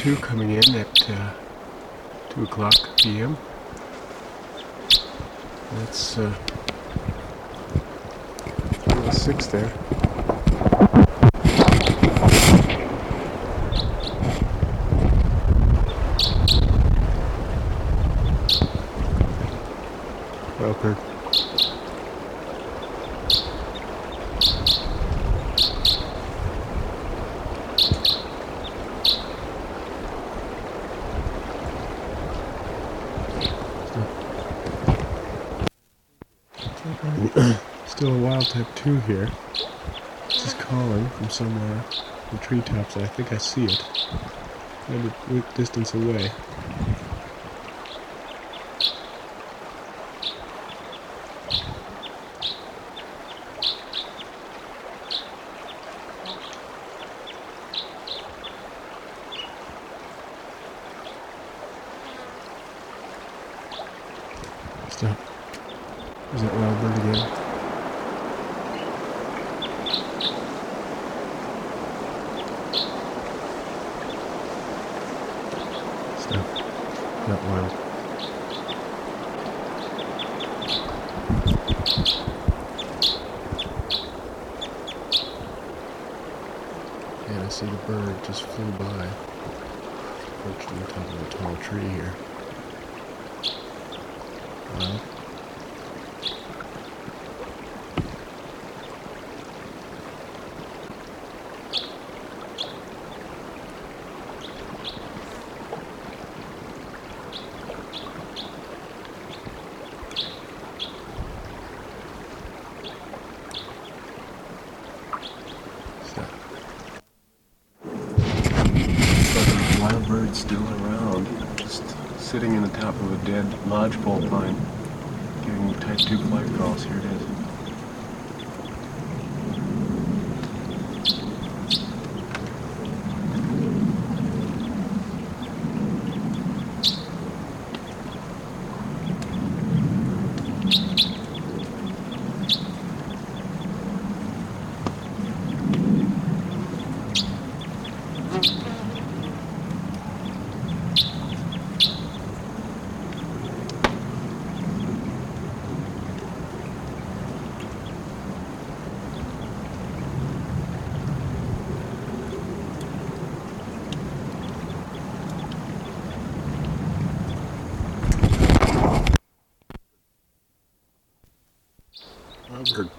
2 coming in at 2 o'clock p.m. That's 6 there. Welker. Still a wild type 2 here. Just calling from somewhere in the treetops. I think I see it. Maybe a distance away. Stop. Is that wild bird again? Stop. Not wild. And I see the bird just flew by. Perched on the top of a tall tree here. Wild. Wild bird still around, just sitting in the top of a dead lodgepole pine, giving type 2 flight calls. Here it is. Wild bird.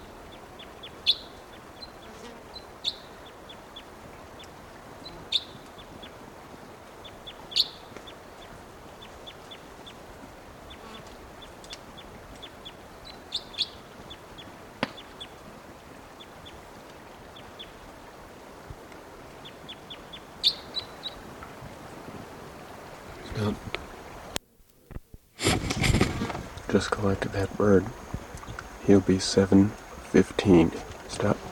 Stop. Just collected that bird. He'll be 7:15. Stop.